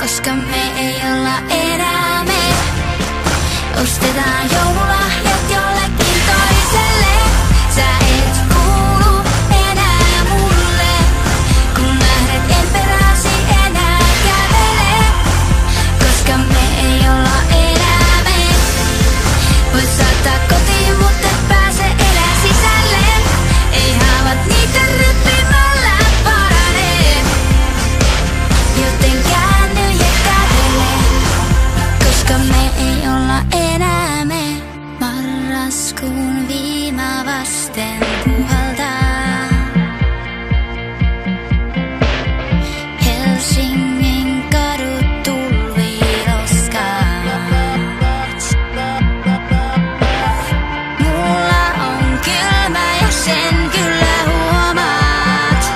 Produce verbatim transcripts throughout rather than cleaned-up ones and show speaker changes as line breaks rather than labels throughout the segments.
koska me ei olla enää me. Ostetaan joululahjat jollekin toiselle. Sä et kuulu enää mulle, kun lähdet en peräsi enää kävele, koska me ei olla enää me. Voit saattaa kotiin, mutta et pääse enää sisälle. Ei haavat niitä ryppimällä parane, joten käänny ja kävele, koska me ei olla enää me. Marraskuun viima vasten puhaltaa Helsingin kadut tulviloskaa. Mulla on kylmä ja sen kyllä huomaat,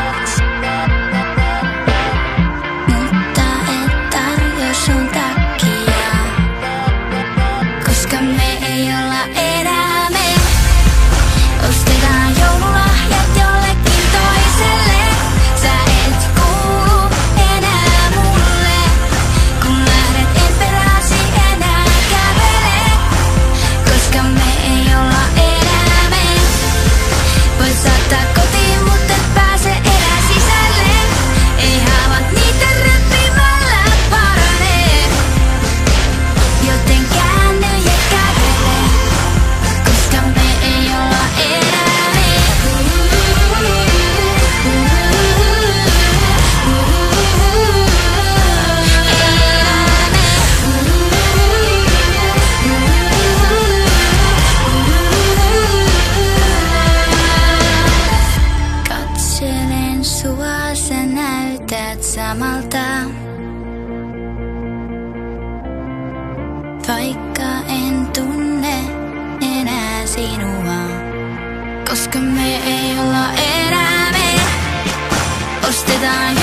mutta et tarjoa sun takia, koska me ei olla enää me. Ostetaan joululahjat jollekin toiselle. Sä et kuulu enää mulle, kun lähdet en peräsi enää kävele, koska me ei olla enää me. Voit saattaa kotiin, mutta et pääse enää sisälle. Ei haavat niitä ryppimällä parane, joten käänny ja kävele, koska me ei olla enää me. Katselen sua, sä näytät samalta, vaikka en tunne enää sinua, koska me ei olla enää me. Ostetaan